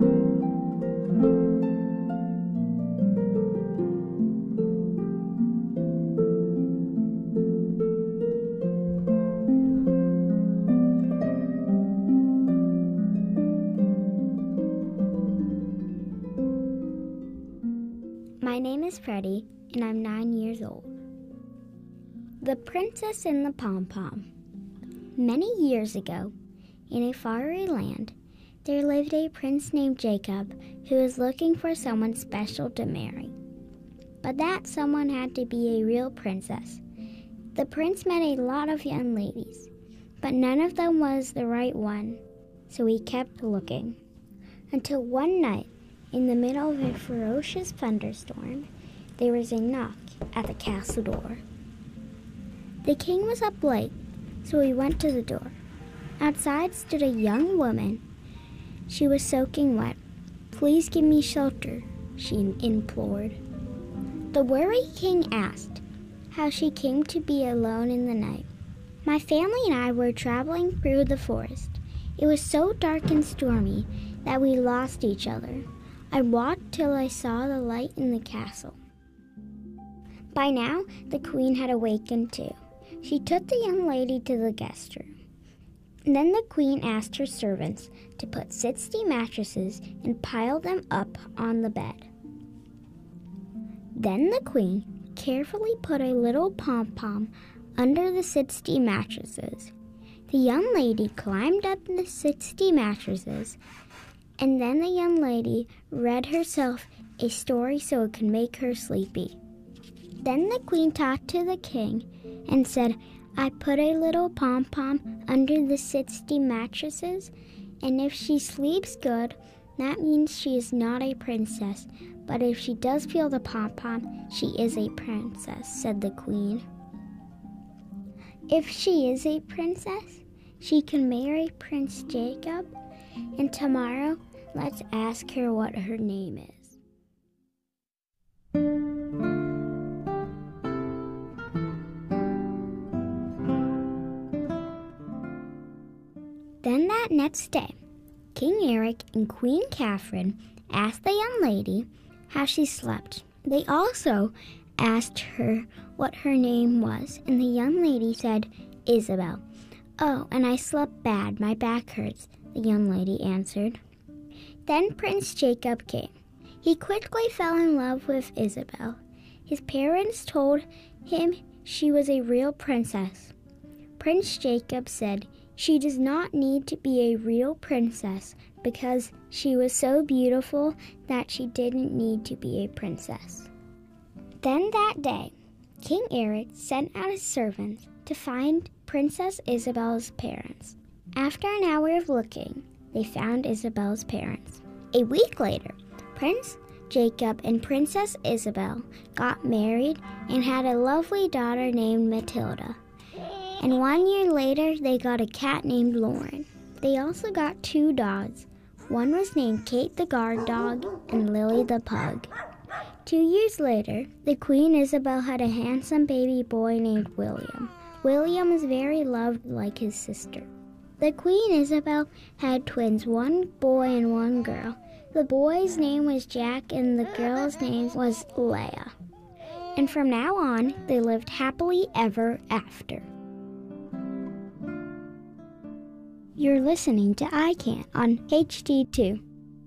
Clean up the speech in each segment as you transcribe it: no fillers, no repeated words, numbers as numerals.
My name is Freddie, and I'm 9 years old. The Princess and the Pom-Pom. Many years ago, in a faraway land, there lived a prince named Jacob who was looking for someone special to marry. But that someone had to be a real princess. The prince met a lot of young ladies, but none of them was the right one, so he kept looking. Until one night, in the middle of a ferocious thunderstorm, there was a knock at the castle door. The king was up late, so he went to the door. Outside stood a young woman. She was soaking wet. "Please give me shelter," she implored. The worried king asked how she came to be alone in the night. "My family and I were traveling through the forest. It was so dark and stormy that we lost each other. I walked till I saw the light in the castle." By now, the queen had awakened too. She took the young lady to the guest room. Then the queen asked her servants to put 60 mattresses and pile them up on the bed. Then the queen carefully put a little pom-pom under the 60 mattresses. The young lady climbed up the 60 mattresses, and then the young lady read herself a story so it could make her sleepy. Then the queen talked to the king and said, "I put a little pom-pom under the 60 mattresses, and if she sleeps good, that means she is not a princess. But if she does feel the pom-pom, she is a princess," said the queen. "If she is a princess, she can marry Prince Jacob, and tomorrow let's ask her what her name is." Then that next day, King Eric and Queen Catherine asked the young lady how she slept. They also asked her what her name was, and the young lady said, "Isabel." "Oh, and I slept bad. My back hurts," the young lady answered. Then Prince Jacob came. He quickly fell in love with Isabel. His parents told him she was a real princess. Prince Jacob said she does not need to be a real princess because she was so beautiful that she didn't need to be a princess. Then that day, King Eric sent out his servants to find Princess Isabel's parents. After an hour of looking, they found Isabel's parents. A week later, Prince Jacob and Princess Isabel got married and had a lovely daughter named Matilda. And 1 year later, they got a cat named Lauren. They also got 2 dogs. One was named Kate the guard dog and Lily the pug. 2 years later, the Queen Isabel had a handsome baby boy named William. William was very loved like his sister. The Queen Isabel had twins, 1 boy and 1 girl. The boy's name was Jack and the girl's name was Leia. And from now on, they lived happily ever after. You're listening to I Can't on HD2.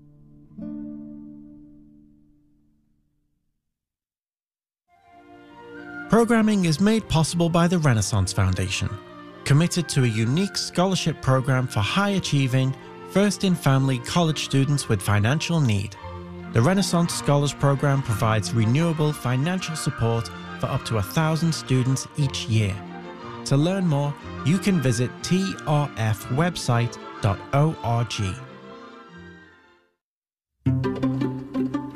Programming is made possible by the Renaissance Foundation, committed to a unique scholarship program for high-achieving, first-in-family college students with financial need. The Renaissance Scholars Program provides renewable financial support for up to 1,000 students each year. To learn more, you can visit trfwebsite.org.